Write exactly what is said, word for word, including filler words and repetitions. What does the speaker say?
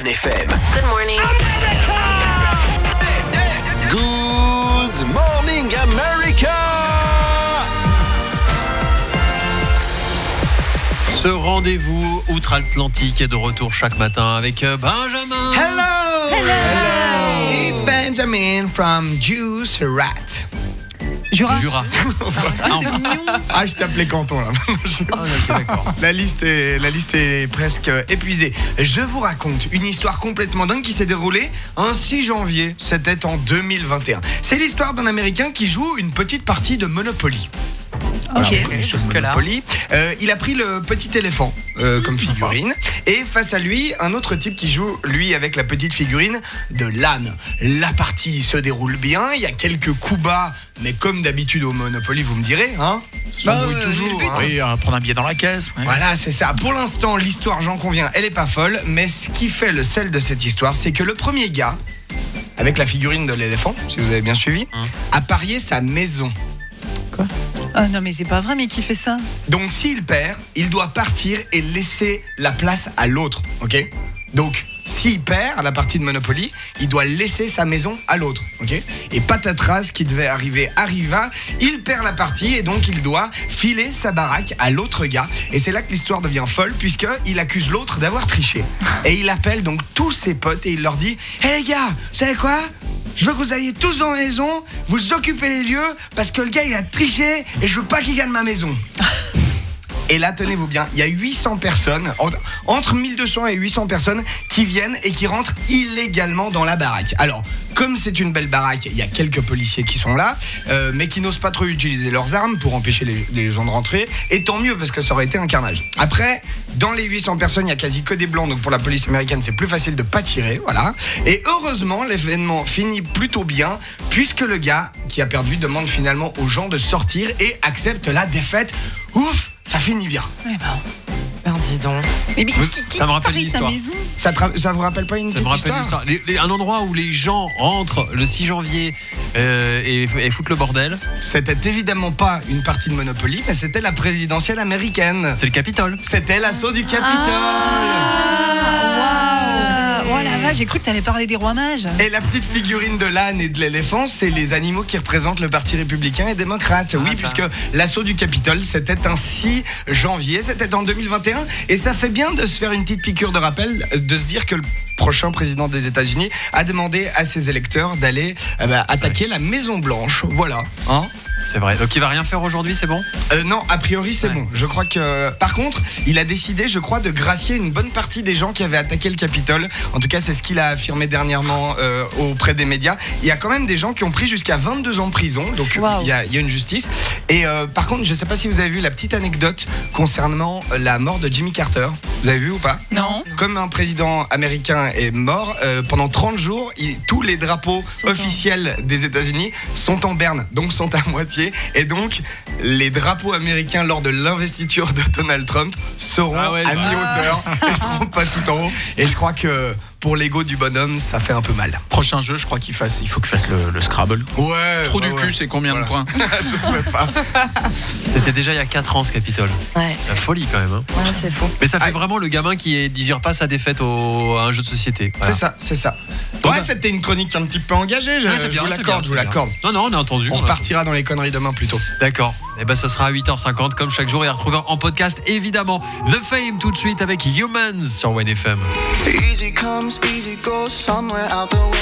One F M. Good morning. Good morning, America! Ce rendez-vous outre-Atlantique est de retour chaque matin avec Benjamin. Hello! Hello! It's Benjamin from Juice Rat. Jura. Jura. Ah, c'est mignon. Ah, je t'appelais Canton là. Je- Ah, ok, d'accord. La liste, est, la liste est presque épuisée. Je vous raconte une histoire complètement dingue qui s'est déroulée un six janvier. C'était en deux mille vingt et un. C'est l'histoire d'un Américain qui joue une petite partie de Monopoly. Ok, Voilà, jusque-là. Monopoly. Euh, il a pris le petit éléphant euh, comme figurine. Et face à lui, un autre type qui joue, lui, avec la petite figurine de l'âne. La partie se déroule bien. Il y a quelques coups bas, mais comme d'habitude au Monopoly, vous me direz, hein ça Bah, s'embrouille euh, c'est toujours. le but. hein. Oui, euh, prendre un billet dans la caisse. Ouais. Voilà, c'est ça. Pour l'instant, l'histoire, j'en conviens, elle est pas folle. Mais ce qui fait le sel de cette histoire, c'est que le premier gars, avec la figurine de l'éléphant, si vous avez bien suivi, Hum. a parié sa maison. Ah non, mais c'est pas vrai, mais qui fait ça? Donc s'il perd, il doit partir et laisser la place à l'autre, ok? Donc s'il perd à la partie de Monopoly, il doit laisser sa maison à l'autre, ok? Et patatras, qui devait arriver arriva, il perd la partie et donc il doit filer sa baraque à l'autre gars. Et c'est là que l'histoire devient folle puisqu'il accuse l'autre d'avoir triché. Et il appelle donc tous ses potes et il leur dit « Hé hey les gars, vous savez quoi ? Je veux que vous alliez tous dans la maison, vous occupez les lieux parce que le gars il a triché et je veux pas qu'il gagne ma maison. » Et là, tenez-vous bien, il y a huit cents personnes, entre, entre mille deux cents et huit cents personnes qui viennent et qui rentrent illégalement dans la baraque. Alors, comme c'est une belle baraque, il y a quelques policiers qui sont là, euh, mais qui n'osent pas trop utiliser leurs armes pour empêcher les, les gens de rentrer. Et tant mieux, parce que ça aurait été un carnage. Après, dans les huit cents personnes, il n'y a quasi que des blancs, donc pour la police américaine, c'est plus facile de pas tirer, voilà. Et heureusement, l'événement finit plutôt bien, puisque le gars qui a perdu demande finalement aux gens de sortir et accepte la défaite. Ouf, ça finit bien. Ouais, bah. Ben dis donc. Mais, mais Vous- qui, qui, ça me qui rappelle parie sa l'histoire. maison? Ça, te, ça vous rappelle pas une Ça petite me rappelle histoire, l'histoire. Les- les- un endroit où les gens entrent le six janvier euh, et, et foutent le bordel, C'était évidemment pas une partie de Monopoly, mais c'était la présidentielle américaine. c'est le Capitole. C'était l'assaut du Capitole. Ah, oh la vache, j'ai cru que t'allais parler des rois mages. Et la petite figurine de l'âne et de l'éléphant, c'est les animaux qui représentent le parti républicain et démocrate. oui, ça. puisque l'assaut du Capitole, c'était un six janvier, c'était en deux mille vingt et un. Et ça fait bien de se faire une petite piqûre de rappel, de se dire que le prochain président des États-Unis a demandé à ses électeurs d'aller eh ben, attaquer la Maison Blanche. Voilà. Hein. C'est vrai. Donc il va rien faire aujourd'hui, c'est bon? Euh, non, a priori c'est Ouais. bon. Je crois que, par contre, il a décidé, je crois, de gracier une bonne partie des gens qui avaient attaqué le Capitole. En tout cas, c'est ce qu'il a affirmé dernièrement euh, auprès des médias. Il y a quand même des gens qui ont pris jusqu'à vingt-deux ans de prison, donc Wow. il y, a, il y a une justice. Et euh, par contre, je ne sais pas si vous avez vu la petite anecdote concernant la mort de Jimmy Carter. Vous avez vu ou pas? Non. Comme un président américain est mort, euh, pendant trente jours, il- tous les drapeaux Sont en- officiels des États-Unis sont en berne, donc sont à moitié. Et donc, les drapeaux américains lors de l'investiture de Donald Trump seront Ah ouais, à ah. mi-hauteur et seront pas tout en haut. Et je crois que pour l'ego du bonhomme, ça fait un peu mal. Prochain jeu, je crois qu'il fasse, il faut qu'il fasse le, le Scrabble. Ouais. Trou ouais, du ouais. cul, c'est combien Voilà. de points? Je sais pas. C'était déjà il y a quatre ans ce Capitole. Ouais, La folie quand même. Hein. ouais c'est faux. Mais ça fait Ah. vraiment le gamin qui est- digère pas sa défaite au, à un jeu de société. Voilà. C'est ça, c'est ça. Bon, Ouais, bah. c'était une chronique un petit peu engagée. Je, Ouais, c'est je bien, vous c'est l'accorde, bien, je vous c'est bien. l'accorde. Non, non, on a entendu. On a repartira dans les conneries demain plutôt. D'accord. Et ben ça sera à huit heures cinquante comme chaque jour et à retrouver en podcast évidemment. The Fame tout de suite avec Humans sur One F M. Easy comes, easy goes, somewhere out the